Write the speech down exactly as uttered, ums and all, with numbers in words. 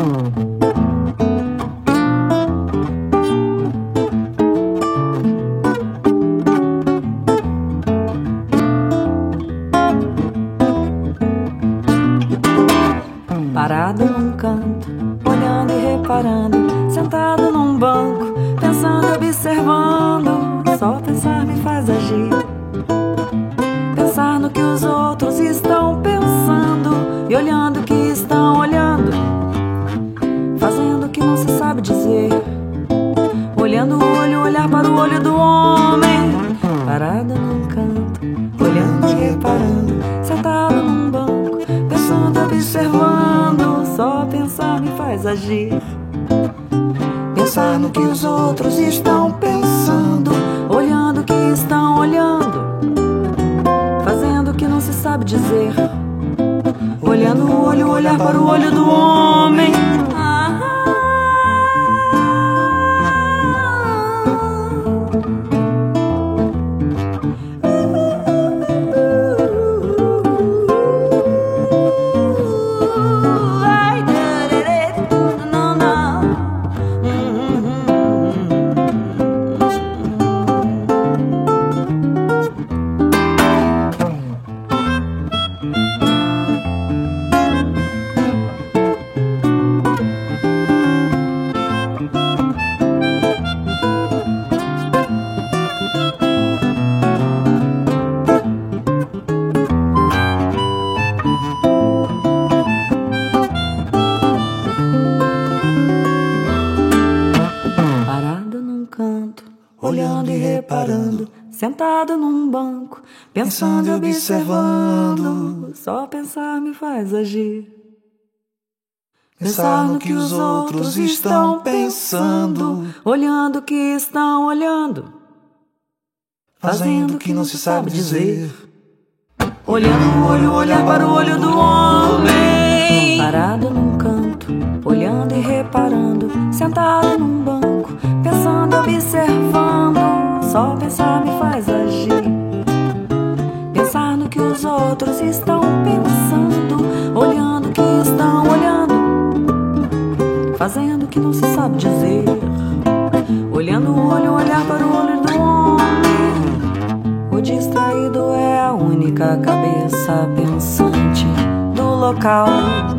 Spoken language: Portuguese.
Parado num canto, olhando e reparando, sentado num banco, pensando e observando. Só pensar me faz agir. Pensar no que os outros estão pensando e olhando o que estão olhando, fazendo o que não se sabe dizer. Olhando o olho, olhar para o olho do homem. Parado num canto, olhando e reparando, sentado num banco, pensando, observando. Só pensar me faz agir. Pensar no que os outros estão pensando, olhando o que estão olhando, fazendo o que não se sabe dizer. Olhando o olho, olhar para o olho do homem. Olhando e reparando, sentado num banco, pensando e observando. Só pensar me faz agir. Pensar no que os outros estão pensando, olhando o que estão olhando, fazendo o que não se sabe dizer. Olhando o olho, olhar para o olho do homem. Parado num canto, olhando e reparando, sentado num banco, pensando e observando. Só pensar me faz agir. Pensar no que os outros estão pensando, olhando o que estão olhando, fazendo o que não se sabe dizer. Olhando o olho, olhar para o olho do homem. O distraído é a única cabeça pensante do local.